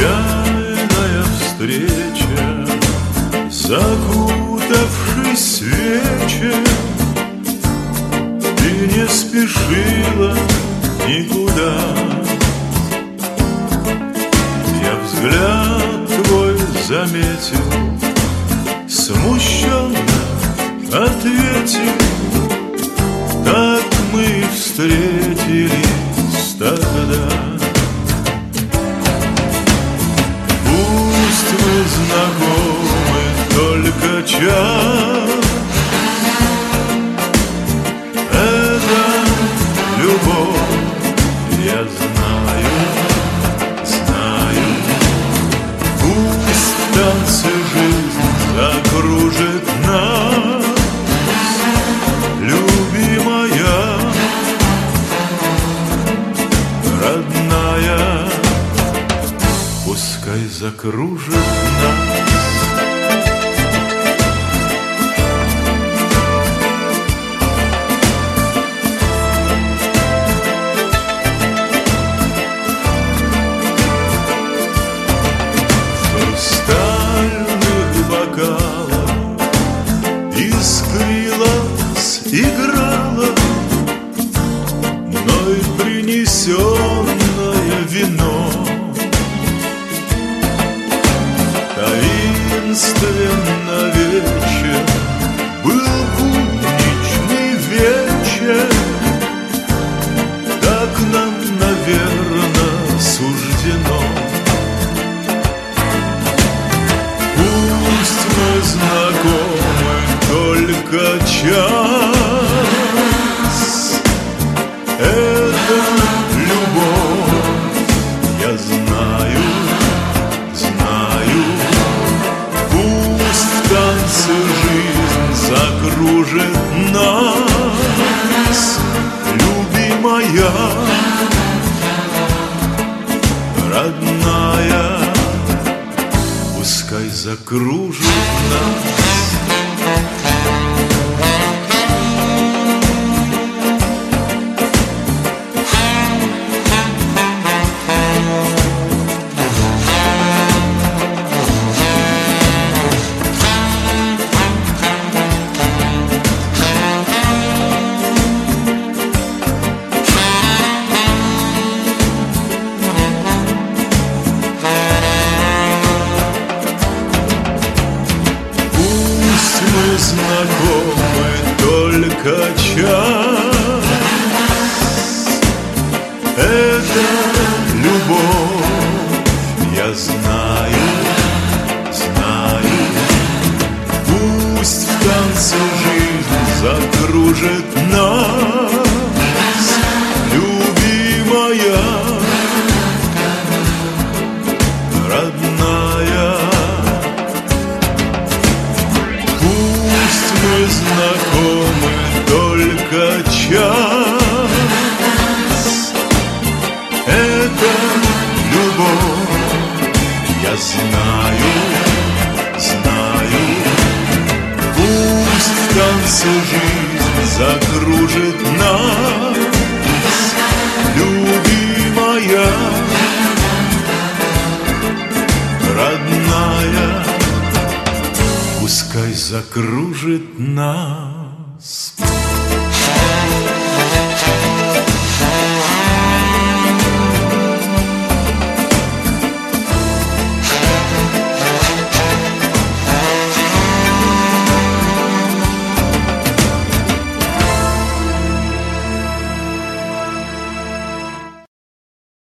Случайная встреча, закутавшись в вечер, ты не спешила никуда. Я взгляд твой заметил, смущенно ответил: так мы встретились тогда. Пусть мы знакомы только час, это любовь, я знаю, знаю. Пусть в танце жизнь закружит нас, любимая, родная. Пускай закружит нас. В хрустальных бокалах искрилась, играла мной принесенное вино. Таинственно вечер, был будничный вечер, так нам, наверно, суждено. Пусть мы знакомы только час, это любовь, я знаю, знаю. Пусть в танце жизнь закружит нас, любимая, родная. Пускай закружит нас. Мы знакомы только час, это любовь, я знаю, знаю. Пусть в танце жизнь закружит нас, любимая, родная. Мы знакомы только час, это любовь, я знаю, знаю. Пусть в танце жизнь закружит нас, любимая, родная. Пускай закружит нас.